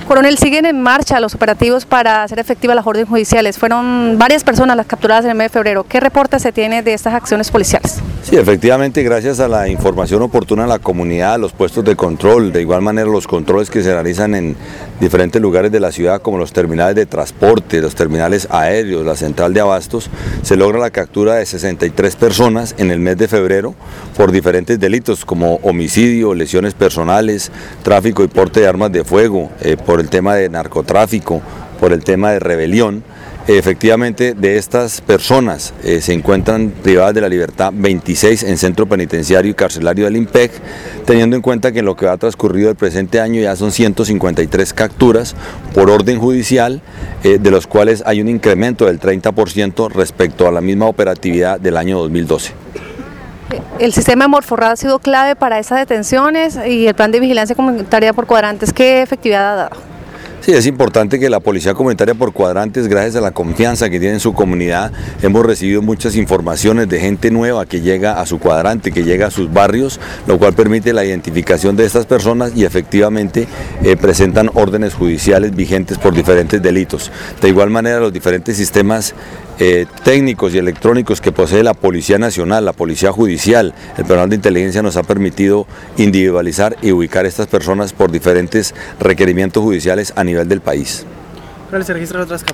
Coronel, siguen en marcha los operativos para hacer efectivas las órdenes judiciales. Fueron varias personas las capturadas en el mes de febrero. ¿Qué reporte se tiene de estas acciones policiales? Sí, efectivamente, gracias a la información oportuna de la comunidad, los puestos de control, de igual manera los controles que se realizan en diferentes lugares de la ciudad, como los terminales de transporte, los terminales aéreos, la central de abastos, se logra la captura de 63 personas en el mes de febrero por diferentes delitos como homicidio, lesiones personales, tráfico y porte de armas de fuego, por el tema de narcotráfico, por el tema de rebelión. Efectivamente, de estas personas se encuentran privadas de la libertad 26 en centro penitenciario y carcelario del IMPEC, teniendo en cuenta que en lo que ha transcurrido el presente año ya son 153 capturas por orden judicial, de los cuales hay un incremento del 30% respecto a la misma operatividad del año 2012. El sistema de Morforrad ha sido clave para esas detenciones y el plan de vigilancia comunitaria por cuadrantes, ¿qué efectividad ha dado? Sí, es importante que la Policía Comunitaria por Cuadrantes, gracias a la confianza que tiene en su comunidad, hemos recibido muchas informaciones de gente nueva que llega a su cuadrante, que llega a sus barrios, lo cual permite la identificación de estas personas y efectivamente presentan órdenes judiciales vigentes por diferentes delitos. De igual manera, los diferentes sistemas técnicos y electrónicos que posee la Policía Nacional, la Policía Judicial, el personal de inteligencia nos ha permitido individualizar y ubicar a estas personas por diferentes requerimientos judiciales a nivel del país. ¿Cuáles se registran otras capturas?